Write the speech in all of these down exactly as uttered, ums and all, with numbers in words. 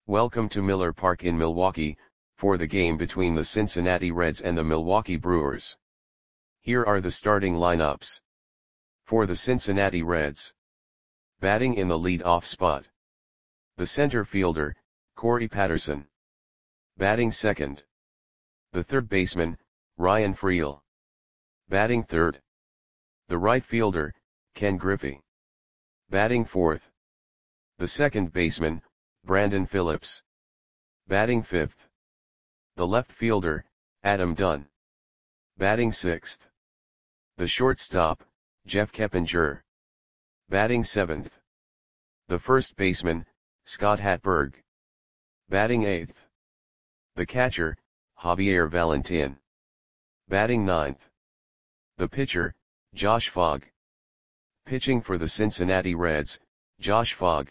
Welcome to Miller Park in Milwaukee, for the game between the Cincinnati Reds and the Milwaukee Brewers. Here are the starting lineups. For the Cincinnati Reds. Batting in the lead-off spot. The center fielder, Corey Patterson. Batting second. The third baseman, Ryan Freel. Batting third. The right fielder, Ken Griffey. Batting fourth. The second baseman, Brandon Phillips. Batting fifth. The left fielder, Adam Dunn. Batting sixth. The shortstop, Jeff Keppinger. Batting seventh. The first baseman, Scott Hatteberg. Batting eighth. The catcher, Javier Valentin. Batting ninth. The pitcher, Josh Fogg. Pitching for the Cincinnati Reds, Josh Fogg.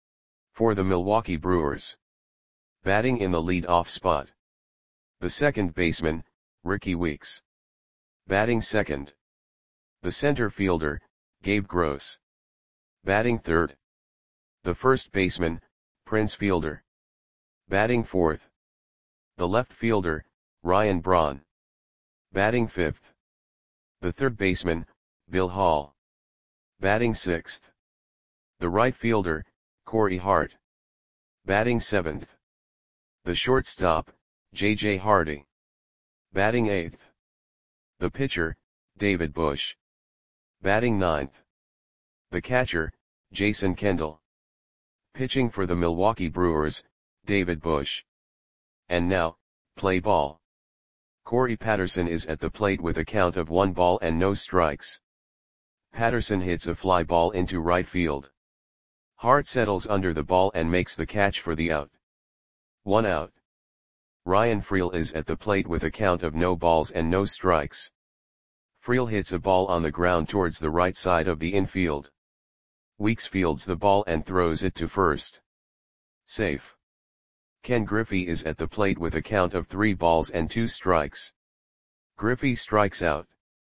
For the Milwaukee Brewers. Batting in the lead-off spot. The second baseman, Rickie Weeks. Batting second. The center fielder, Gabe Gross. Batting third. The first baseman, Prince Fielder. Batting fourth. The left fielder, Ryan Braun. Batting fifth. The third baseman, Bill Hall. Batting sixth. The right fielder, Corey Hart. Batting seventh. The shortstop, J J Hardy. Batting eighth. The pitcher, David Bush. Batting ninth. The catcher, Jason Kendall. Pitching for the Milwaukee Brewers, David Bush. And now, play ball. Corey Patterson is at the plate with a count of one ball and no strikes. Patterson hits a fly ball into right field. Hart settles under the ball and makes the catch for the out. One out. Ryan Freel is at the plate with a count of no balls and no strikes. Freel hits a ball on the ground towards the right side of the infield. Weeks fields the ball and throws it to first. Safe. Ken Griffey is at the plate with a count of three balls and two strikes. Griffey strikes out.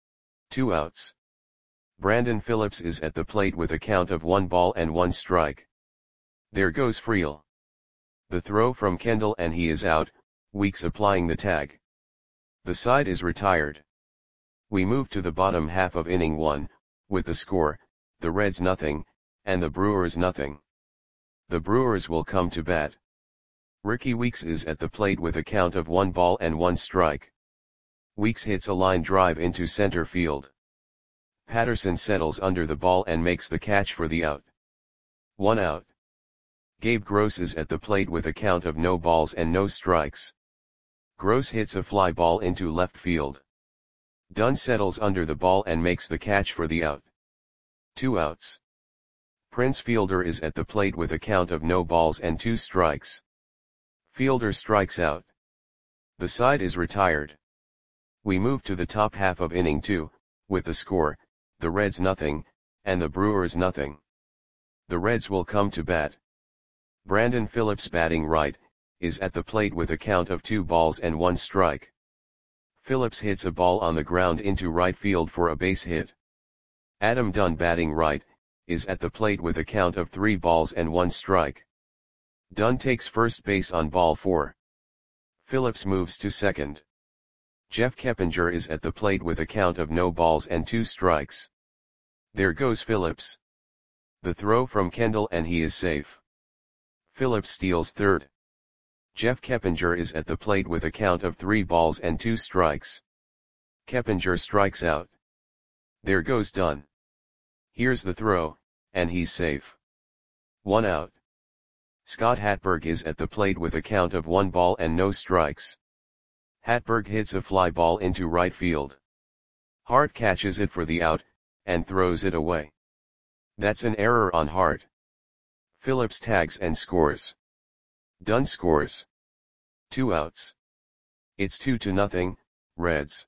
Two outs. Brandon Phillips is at the plate with a count of one ball and one strike. There goes Freel. The throw from Kendall and he is out, Weeks applying the tag. The side is retired. We move to the bottom half of inning one, with the score, the Reds nothing, and the Brewers nothing. The Brewers will come to bat. Rickie Weeks is at the plate with a count of one ball and one strike. Weeks hits a line drive into center field. Patterson settles under the ball and makes the catch for the out. One out. Gabe Gross is at the plate with a count of no balls and no strikes. Gross hits a fly ball into left field. Dunn settles under the ball and makes the catch for the out. Two outs. Prince Fielder is at the plate with a count of no balls and two strikes. Fielder strikes out. The side is retired. We move to the top half of inning two, with the score, the Reds nothing, and the Brewers nothing. The Reds will come to bat. Brandon Phillips batting right, is at the plate with a count of two balls and one strike. Phillips hits a ball on the ground into right field for a base hit. Adam Dunn batting right, is at the plate with a count of three balls and one strike. Dunn takes first base on ball four. Phillips moves to second. Jeff Keppinger is at the plate with a count of no balls and two strikes. There goes Phillips. The throw from Kendall and he is safe. Phillips steals third. Jeff Keppinger is at the plate with a count of three balls and two strikes. Keppinger strikes out. There goes Dunn. Here's the throw, and he's safe. One out. Scott Hatteberg is at the plate with a count of one ball and no strikes. Hatteberg hits a fly ball into right field. Hart catches it for the out, and throws it away. That's an error on Hart. Phillips tags and scores. Dunn scores. Two outs. It's two to nothing, Reds.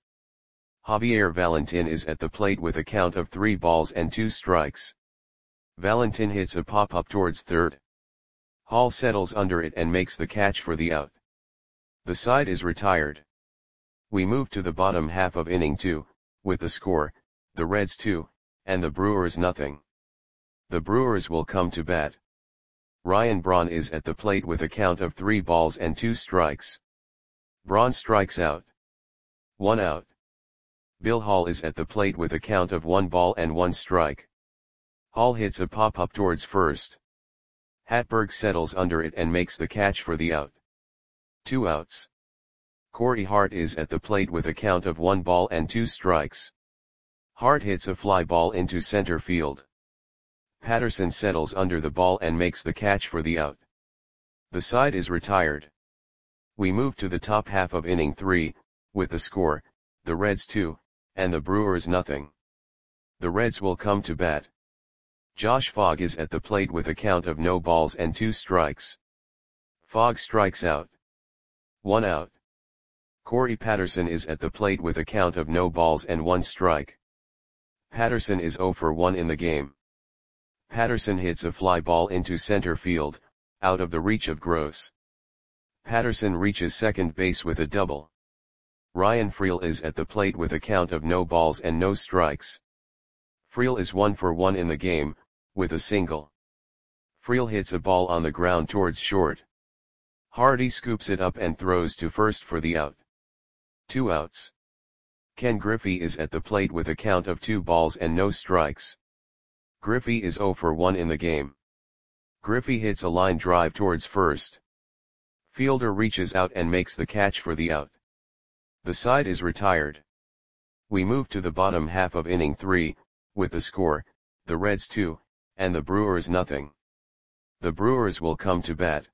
Javier Valentin is at the plate with a count of three balls and two strikes. Valentin hits a pop-up towards third. Hall settles under it and makes the catch for the out. The side is retired. We move to the bottom half of inning two, with the score, the Reds two, and the Brewers nothing. The Brewers will come to bat. Ryan Braun is at the plate with a count of three balls and two strikes. Braun strikes out. One out. Bill Hall is at the plate with a count of one ball and one strike. Hall hits a pop-up towards first. Hatberg settles under it and makes the catch for the out. Two outs. Corey Hart is at the plate with a count of one ball and two strikes. Hart hits a fly ball into center field. Patterson settles under the ball and makes the catch for the out. The side is retired. We move to the top half of inning three, with the score, the Reds two, and the Brewers nothing. The Reds will come to bat. Josh Fogg is at the plate with a count of no balls and two strikes. Fogg strikes out. One out. Corey Patterson is at the plate with a count of no balls and one strike. Patterson is zero for one in the game. Patterson hits a fly ball into center field, out of the reach of Gross. Patterson reaches second base with a double. Ryan Freel is at the plate with a count of no balls and no strikes. Freel is one for one in the game, with a single. Freel hits a ball on the ground towards short. Hardy scoops it up and throws to first for the out. Two outs. Ken Griffey is at the plate with a count of two balls and no strikes. Griffey is zero for one in the game. Griffey hits a line drive towards first. Fielder reaches out and makes the catch for the out. The side is retired. We move to the bottom half of inning three, with the score, the Reds two, and the Brewers nothing. The Brewers will come to bat.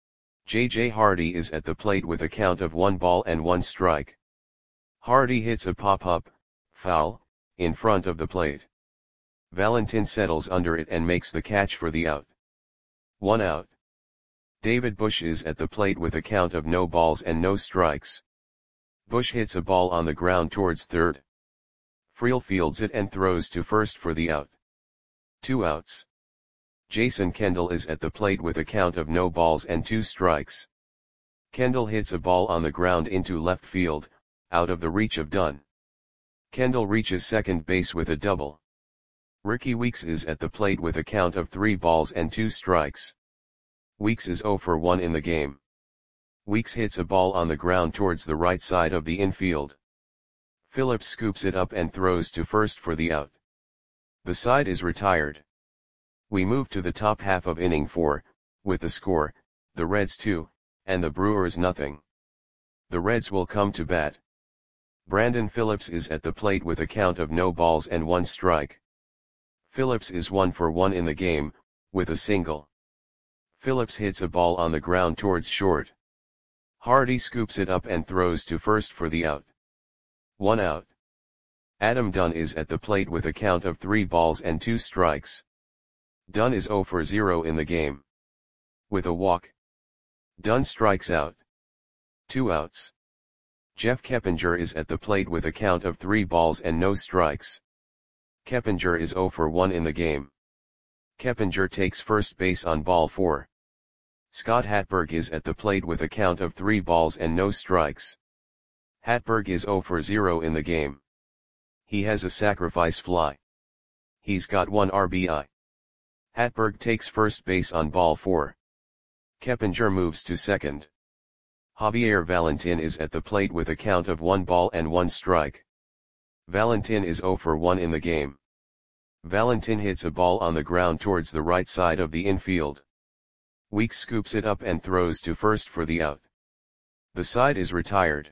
J J Hardy is at the plate with a count of one ball and one strike. Hardy hits a pop-up, foul, in front of the plate. Valentin settles under it and makes the catch for the out. One out. David Bush is at the plate with a count of no balls and no strikes. Bush hits a ball on the ground towards third. Freel fields it and throws to first for the out. Two outs. Jason Kendall is at the plate with a count of no balls and two strikes. Kendall hits a ball on the ground into left field, out of the reach of Dunn. Kendall reaches second base with a double. Ricky Weeks is at the plate with a count of three balls and two strikes. Weeks is zero for one in the game. Weeks hits a ball on the ground towards the right side of the infield. Phillips scoops it up and throws to first for the out. The side is retired. We move to the top half of inning four, with the score, the Reds two, and the Brewers nothing. The Reds will come to bat. Brandon Phillips is at the plate with a count of no balls and one strike. Phillips is one for one in the game, with a single. Phillips hits a ball on the ground towards short. Hardy scoops it up and throws to first for the out. One out. Adam Dunn is at the plate with a count of three balls and two strikes. Dunn is zero for zero in the game. With a walk. Dunn strikes out. Two outs. Jeff Keppinger is at the plate with a count of three balls and no strikes. Keppinger is zero for one in the game. Keppinger takes first base on ball four. Scott Hatberg is at the plate with a count of three balls and no strikes. Hatberg is zero for zero in the game. He has a sacrifice fly. He's got one R B I. Hatberg takes first base on ball four. Keppinger moves to second. Javier Valentin is at the plate with a count of one ball and one strike. Valentin is zero for one in the game. Valentin hits a ball on the ground towards the right side of the infield. Weeks scoops it up and throws to first for the out. The side is retired.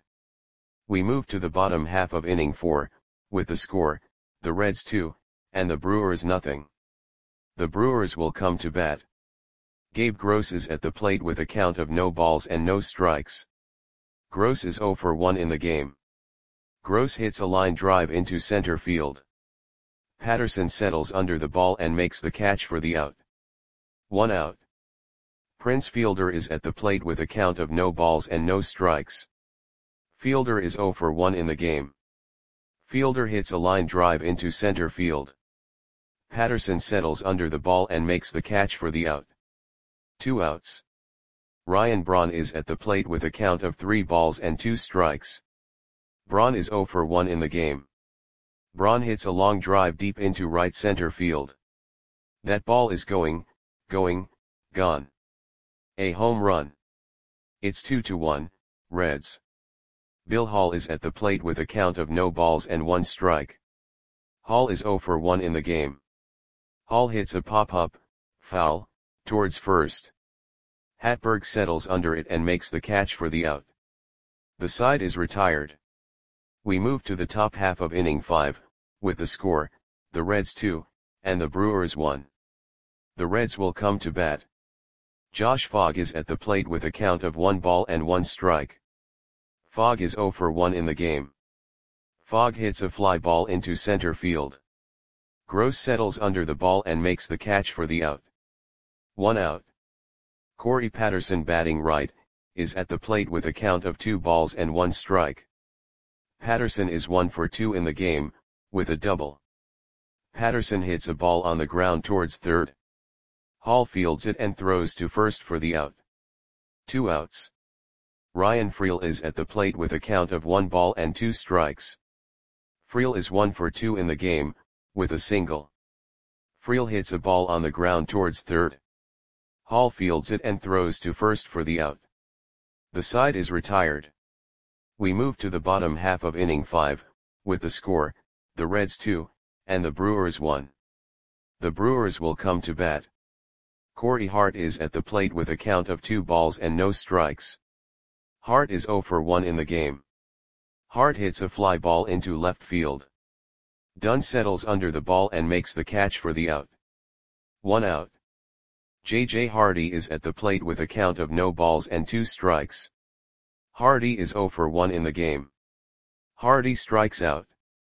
We move to the bottom half of inning four, with the score, the Reds two, and the Brewers nothing. The Brewers will come to bat. Gabe Gross is at the plate with a count of no balls and no strikes. Gross is zero for one in the game. Gross hits a line drive into center field. Patterson settles under the ball and makes the catch for the out. One out. Prince Fielder is at the plate with a count of no balls and no strikes. Fielder is zero for one in the game. Fielder hits a line drive into center field. Patterson settles under the ball and makes the catch for the out. Two outs. Ryan Braun is at the plate with a count of three balls and two strikes. Braun is zero for one in the game. Braun hits a long drive deep into right center field. That ball is going, going, gone. A home run. It's two to one, Reds. Bill Hall is at the plate with a count of no balls and one strike. Hall is oh for one in the game. Hall hits a pop-up, foul, towards first. Hatberg settles under it and makes the catch for the out. The side is retired. We move to the top half of inning five, with the score, the Reds two, and the Brewers one. The Reds will come to bat. Josh Fogg is at the plate with a count of one ball and one strike. Fogg is oh for one in the game. Fogg hits a fly ball into center field. Gross settles under the ball and makes the catch for the out. One out. Corey Patterson, batting right, is at the plate with a count of two balls and one strike. Patterson is one for two in the game, with a double. Patterson hits a ball on the ground towards third. Hall fields it and throws to first for the out. Two outs. Ryan Freel is at the plate with a count of one ball and two strikes. Freel is one for two in the game, with a single. Freel hits a ball on the ground towards third. Hall fields it and throws to first for the out. The side is retired. We move to the bottom half of inning five, with the score, the Reds two, and the Brewers one. The Brewers will come to bat. Corey Hart is at the plate with a count of two balls and no strikes. Hart is oh for one in the game. Hart hits a fly ball into left field. Dunn settles under the ball and makes the catch for the out. One out. J J Hardy is at the plate with a count of no balls and two strikes. Hardy is oh for one in the game. Hardy strikes out.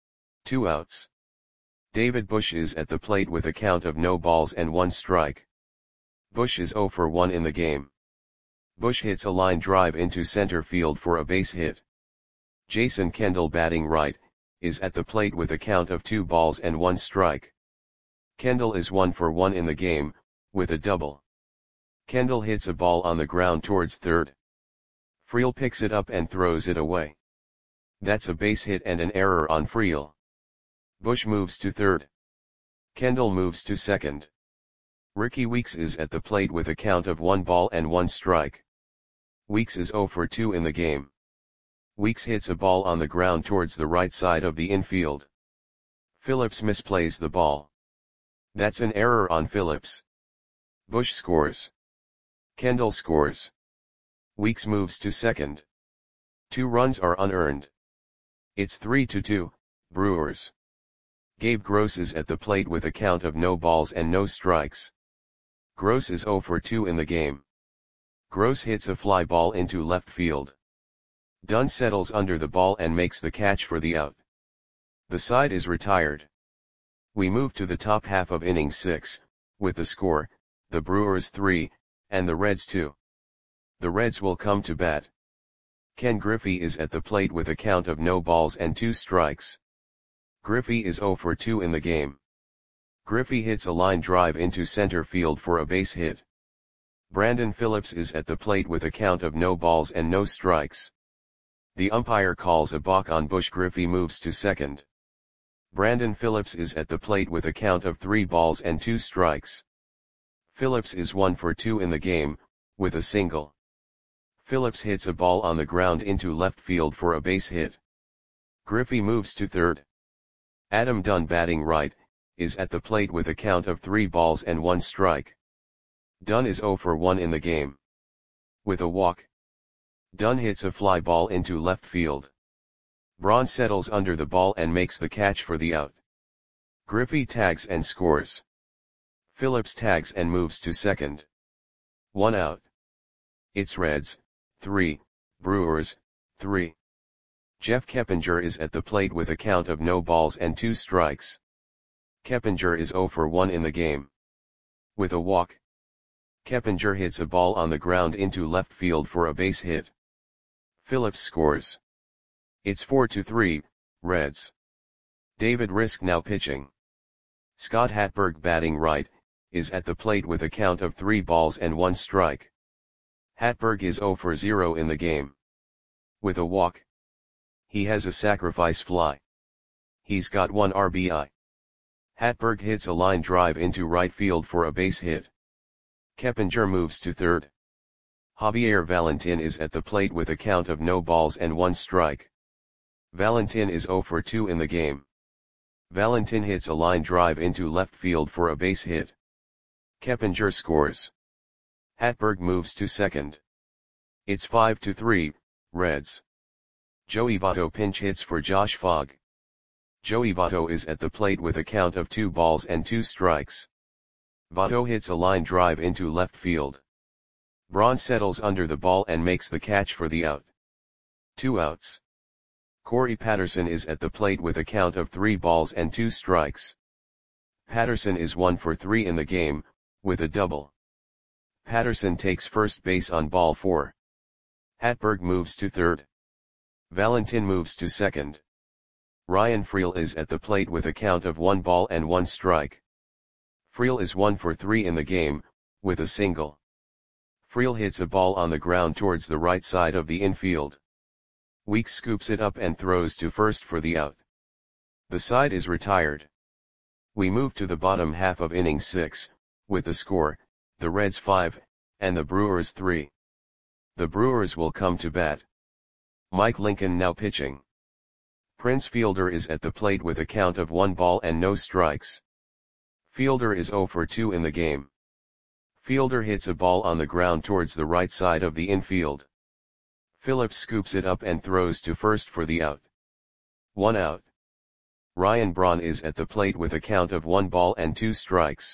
Two outs. David Bush is at the plate with a count of no balls and one strike. Bush is oh for one in the game. Bush hits a line drive into center field for a base hit. Jason Kendall, batting right, is at the plate with a count of two balls and one strike. Kendall is one for one in the game, with a double. Kendall hits a ball on the ground towards third. Freel picks it up and throws it away. That's a base hit and an error on Freel. Bush moves to third. Kendall moves to second. Ricky Weeks is at the plate with a count of one ball and one strike. Weeks is oh for two in the game. Weeks hits a ball on the ground towards the right side of the infield. Phillips misplays the ball. That's an error on Phillips. Bush scores. Kendall scores. Weeks moves to second. Two runs are unearned. It's three to two, Brewers. Gabe Gross is at the plate with a count of no balls and no strikes. Gross is oh for two in the game. Gross hits a fly ball into left field. Dunn settles under the ball and makes the catch for the out. The side is retired. We move to the top half of inning six, with the score, the Brewers three, and the Reds two. The Reds will come to bat. Ken Griffey is at the plate with a count of no balls and two strikes. Griffey is oh for two in the game. Griffey hits a line drive into center field for a base hit. Brandon Phillips is at the plate with a count of no balls and no strikes. The umpire calls a balk on Bush. Griffey moves to second. Brandon Phillips is at the plate with a count of three balls and two strikes. Phillips is one for two in the game, with a single. Phillips hits a ball on the ground into left field for a base hit. Griffey moves to third. Adam Dunn, batting right, is at the plate with a count of three balls and one strike. Dunn is oh for one in the game. With a walk. Dunn hits a fly ball into left field. Braun settles under the ball and makes the catch for the out. Griffey tags and scores. Phillips tags and moves to second. One out. It's Reds, three, Brewers, three. Jeff Keppinger is at the plate with a count of no balls and two strikes. Keppinger is oh for one in the game. With a walk. Keppinger hits a ball on the ground into left field for a base hit. Phillips scores. It's four to three, Reds. David Risk now pitching. Scott Hatberg, batting right, is at the plate with a count of three balls and one strike. Hatberg is oh for zero in the game. With a walk. He has a sacrifice fly. He's got one R B I. Hatberg hits a line drive into right field for a base hit. Keppinger moves to third. Javier Valentin is at the plate with a count of no balls and one strike. Valentin is zero for two in the game. Valentin hits a line drive into left field for a base hit. Keppinger scores. Hatberg moves to second. It's five to three, Reds. Joey Votto pinch hits for Josh Fogg. Joey Votto is at the plate with a count of two balls and two strikes. Votto hits a line drive into left field. Braun settles under the ball and makes the catch for the out. Two outs. Corey Patterson is at the plate with a count of three balls and two strikes. Patterson is one for three in the game, with a double. Patterson takes first base on ball four. Hatberg moves to third. Valentin moves to second. Ryan Freel is at the plate with a count of one ball and one strike. Freel is one for three in the game, with a single. Freel hits a ball on the ground towards the right side of the infield. Weeks scoops it up and throws to first for the out. The side is retired. We move to the bottom half of inning six, with the score, the Reds five, and the Brewers three. The Brewers will come to bat. Mike Lincoln now pitching. Prince Fielder is at the plate with a count of one ball and no strikes. Fielder is zero for two in the game. Fielder hits a ball on the ground towards the right side of the infield. Phillips scoops it up and throws to first for the out. One out. Ryan Braun is at the plate with a count of one ball and two strikes.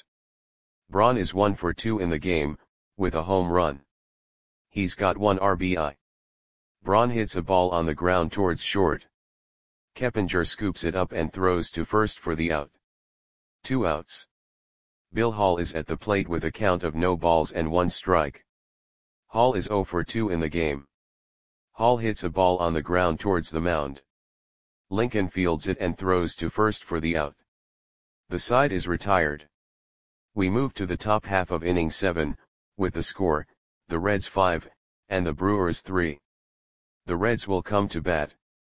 Braun is one for two in the game, with a home run. He's got one R B I. Braun hits a ball on the ground towards short. Keppinger scoops it up and throws to first for the out. Two outs. Bill Hall is at the plate with a count of no balls and one strike. Hall is zero for two in the game. Hall hits a ball on the ground towards the mound. Lincoln fields it and throws to first for the out. The side is retired. We move to the top half of inning seven, with the score, the Reds five, and the Brewers three. The Reds will come to bat.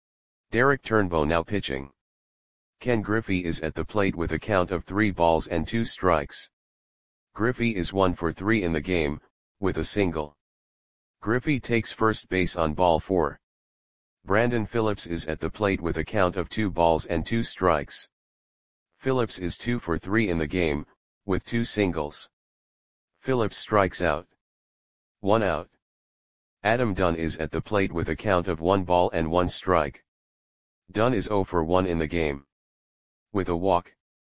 Derek Turnbow now pitching. Ken Griffey is at the plate with a count of three balls and two strikes. Griffey is one for three in the game, with a single. Griffey takes first base on ball four. Brandon Phillips is at the plate with a count of two balls and two strikes. Phillips is two for three in the game, with two singles. Phillips strikes out. One out. Adam Dunn is at the plate with a count of one ball and one strike. Dunn is zero for one in the game. With a walk.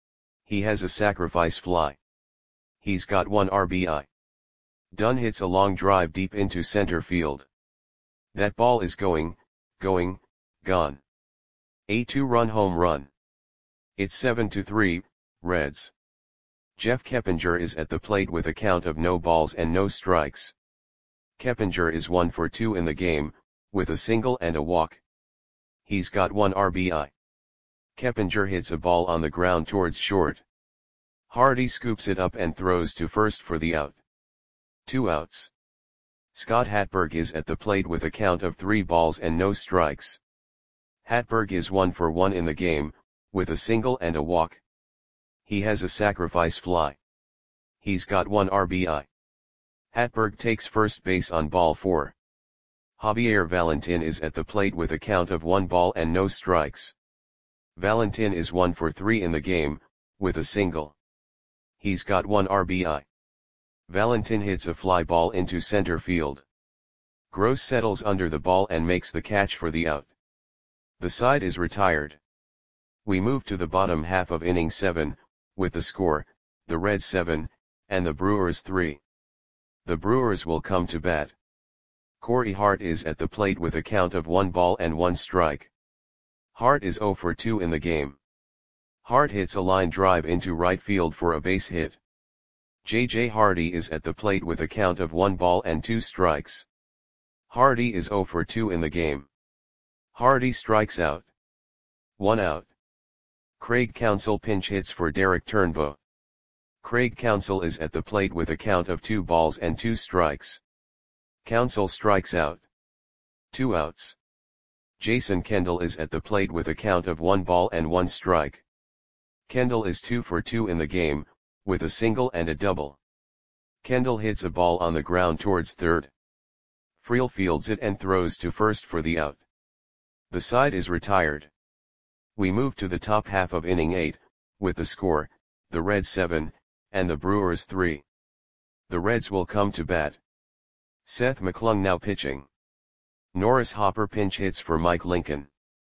He has a sacrifice fly. He's got one R B I. Dunn hits a long drive deep into center field. That ball is going, going, gone. A two-run home run. It's seven to three, Reds. Jeff Keppinger is at the plate with a count of no balls and no strikes. Keppinger is one for two in the game, with a single and a walk. He's got one R B I. Keppinger hits a ball on the ground towards short. Hardy scoops it up and throws to first for the out. Two outs. Scott Hatberg is at the plate with a count of three balls and no strikes. Hatberg is one for one in the game, with a single and a walk. He has a sacrifice fly. He's got one R B I. Hatberg takes first base on ball four. Javier Valentin is at the plate with a count of one ball and no strikes. Valentin is one for three in the game, with a single. He's got one R B I. Valentin hits a fly ball into center field. Gross settles under the ball and makes the catch for the out. The side is retired. We move to the bottom half of inning seven, with the score, the Reds seven, and the Brewers three. The Brewers will come to bat. Corey Hart is at the plate with a count of one ball and one strike. Hart is zero for two in the game. Hart hits a line drive into right field for a base hit. J J Hardy is at the plate with a count of one ball and two strikes. Hardy is zero for two in the game. Hardy strikes out. One out. Craig Counsell pinch hits for Derek Turnbow. Craig Counsell is at the plate with a count of two balls and two strikes. Counsell strikes out. Two outs. Jason Kendall is at the plate with a count of one ball and one strike. Kendall is two for two in the game, with a single and a double. Kendall hits a ball on the ground towards third. Friel fields it and throws to first for the out. The side is retired. We move to the top half of inning eight, with the score, the Reds seven, and the Brewers three. The Reds will come to bat. Seth McClung now pitching. Norris Hopper pinch hits for Mike Lincoln.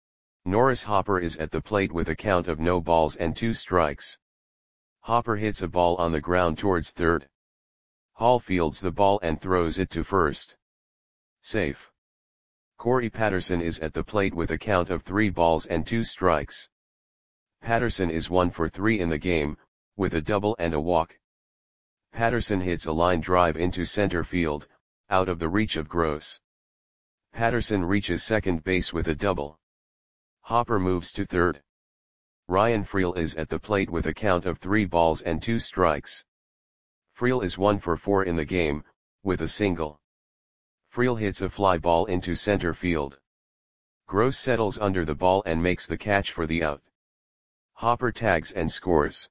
Norris Hopper is at the plate with a count of no balls and two strikes. Hopper hits a ball on the ground towards third. Hall fields the ball and throws it to first. Safe. Corey Patterson is at the plate with a count of three balls and two strikes. Patterson is one for three in the game, with a double and a walk. Patterson hits a line drive into center field, out of the reach of Gross. Patterson reaches second base with a double. Hopper moves to third. Ryan Friel is at the plate with a count of three balls and two strikes. Friel is one for four in the game, with a single. Friel hits a fly ball into center field. Gross settles under the ball and makes the catch for the out. Hopper tags and scores.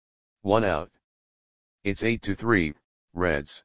One out. It's eight to three, Reds.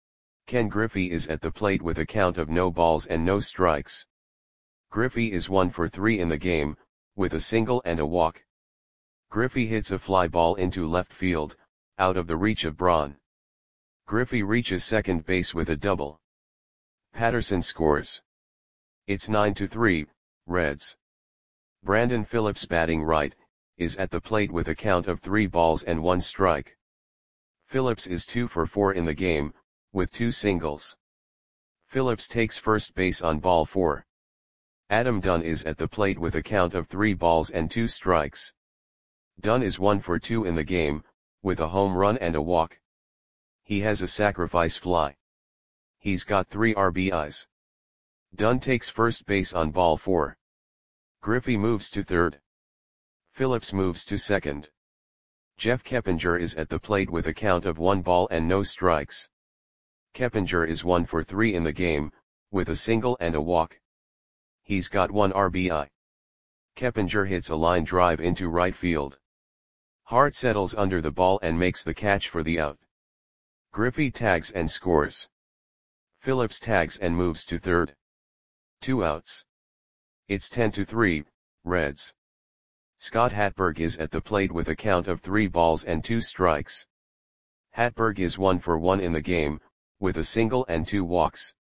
Ken Griffey is at the plate with a count of no balls and no strikes. Griffey is one for three in the game, with a single and a walk. Griffey hits a fly ball into left field, out of the reach of Braun. Griffey reaches second base with a double. Patterson scores. It's nine to three, Reds. Brandon Phillips batting right, is at the plate with a count of three balls and one strike. Phillips is two for four in the game, with two singles. Phillips takes first base on ball four. Adam Dunn is at the plate with a count of three balls and two strikes. Dunn is one for two in the game, with a home run and a walk. He has a sacrifice fly. He's got three R B Is. Dunn takes first base on ball four. Griffey moves to third. Phillips moves to second. Jeff Keppinger is at the plate with a count of one ball and no strikes. Keppinger is one for three in the game, with a single and a walk. He's got one R B I. Keppinger hits a line drive into right field. Hart settles under the ball and makes the catch for the out. Griffey tags and scores. Phillips tags and moves to third. Two outs. It's ten to three, Reds. Scott Hatberg is at the plate with a count of three balls and two strikes. Hatberg is one for one in the game, with a single and two walks.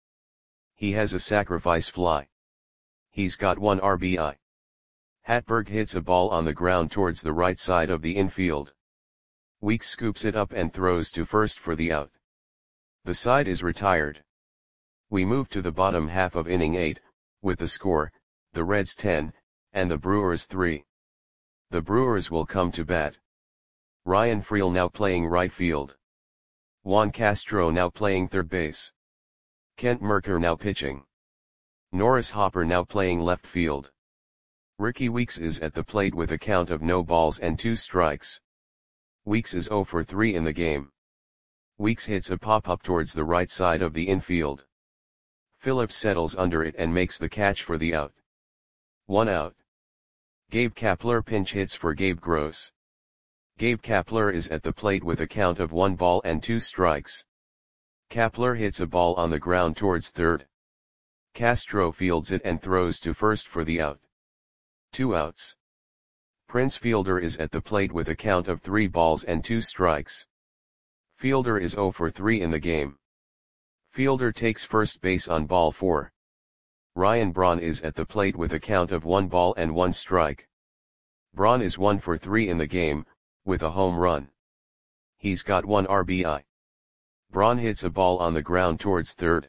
He has a sacrifice fly. He's got one R B I. Hatberg hits a ball on the ground towards the right side of the infield. Weeks scoops it up and throws to first for the out. The side is retired. We move to the bottom half of inning eight, with the score, the Reds ten, and the Brewers three. The Brewers will come to bat. Ryan Friel now playing right field. Juan Castro now playing third base. Kent Mercker now pitching. Norris Hopper now playing left field. Ricky Weeks is at the plate with a count of no balls and two strikes. Weeks is zero for three in the game. Weeks hits a pop-up towards the right side of the infield. Phillips settles under it and makes the catch for the out. One out. Gabe Kapler pinch hits for Gabe Gross. Gabe Kapler is at the plate with a count of one ball and two strikes. Kapler hits a ball on the ground towards third. Castro fields it and throws to first for the out. Two outs. Prince Fielder is at the plate with a count of three balls and two strikes. Fielder is zero for three in the game. Fielder takes first base on ball four. Ryan Braun is at the plate with a count of one ball and one strike. Braun is one for three in the game, with a home run. He's got one R B I. Braun hits a ball on the ground towards third.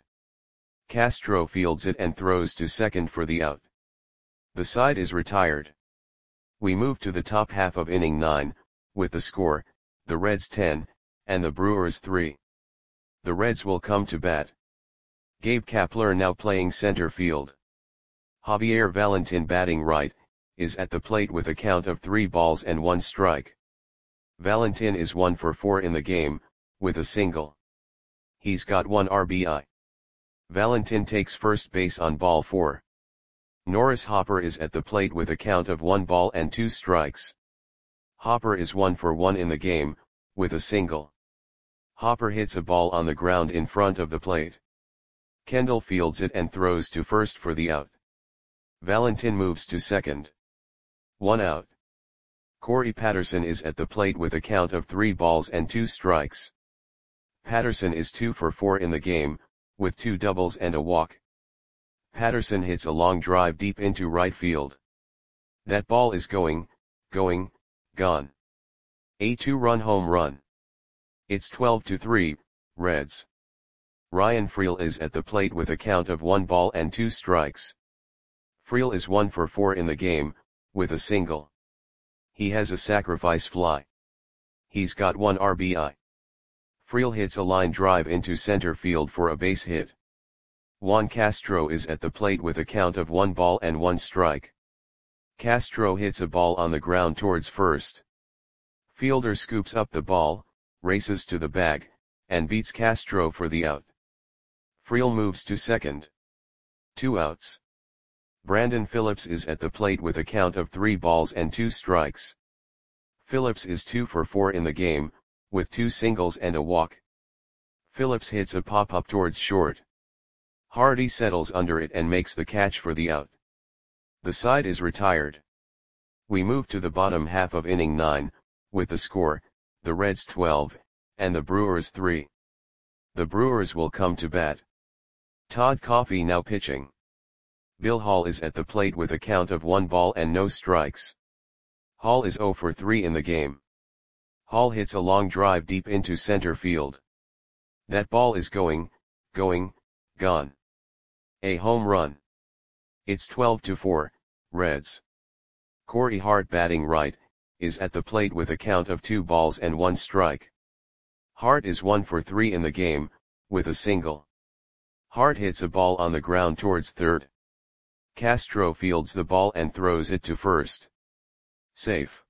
Castro fields it and throws to second for the out. The side is retired. We move to the top half of inning nine, with the score, the Reds ten, and the Brewers three. The Reds will come to bat. Gabe Kapler now playing center field. Javier Valentin batting right, is at the plate with a count of three balls and one strike. Valentin is one for four in the game, with a single. He's got one R B I. Valentin takes first base on ball four. Norris Hopper is at the plate with a count of one ball and two strikes. Hopper is one for one in the game, with a single. Hopper hits a ball on the ground in front of the plate. Kendall fields it and throws to first for the out. Valentin moves to second. One out. Corey Patterson is at the plate with a count of three balls and two strikes. Patterson is two for four in the game, with two doubles and a walk. Patterson hits a long drive deep into right field. That ball is going, going, gone. A two-run home run. It's twelve to three, Reds. Ryan Freel is at the plate with a count of one ball and two strikes. Freel is one for four in the game, with a single. He has a sacrifice fly. He's got one R B I. Freel hits a line drive into center field for a base hit. Juan Castro is at the plate with a count of one ball and one strike. Castro hits a ball on the ground towards first. Fielder scoops up the ball, races to the bag, and beats Castro for the out. Freel moves to second. Two outs. Brandon Phillips is at the plate with a count of three balls and two strikes. Phillips is two for four in the game, with two singles and a walk. Phillips hits a pop-up towards short. Hardy settles under it and makes the catch for the out. The side is retired. We move to the bottom half of inning nine, with the score, the Reds twelve, and the Brewers three. The Brewers will come to bat. Todd Coffey now pitching. Bill Hall is at the plate with a count of one ball and no strikes. Hall is zero for three in the game. Hall hits a long drive deep into center field. That ball is going, going, gone. A home run. It's twelve to four, Reds. Corey Hart batting right, is at the plate with a count of two balls and one strike. Hart is one for three in the game, with a single. Hart hits a ball on the ground towards third. Castro fields the ball and throws it to first. Safe.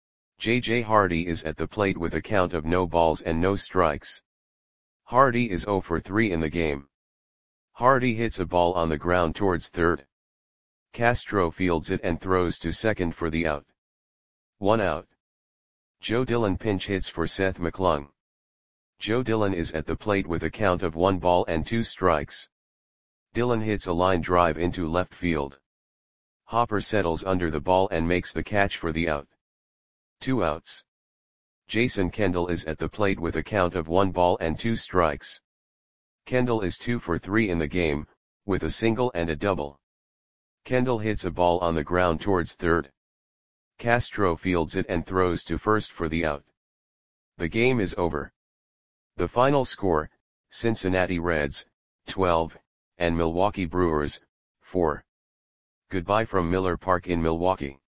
J J Hardy is at the plate with a count of no balls and no strikes. Hardy is zero for three in the game. Hardy hits a ball on the ground towards third. Castro fields it and throws to second for the out. One out. Joe Dillon pinch hits for Seth McClung. Joe Dillon is at the plate with a count of one ball and two strikes. Dillon hits a line drive into left field. Hopper settles under the ball and makes the catch for the out. Two outs. Jason Kendall is at the plate with a count of one ball and two strikes. Kendall is two for three in the game, with a single and a double. Kendall hits a ball on the ground towards third. Castro fields it and throws to first for the out. The game is over. The final score, Cincinnati Reds, twelve, and Milwaukee Brewers, four. Goodbye from Miller Park in Milwaukee.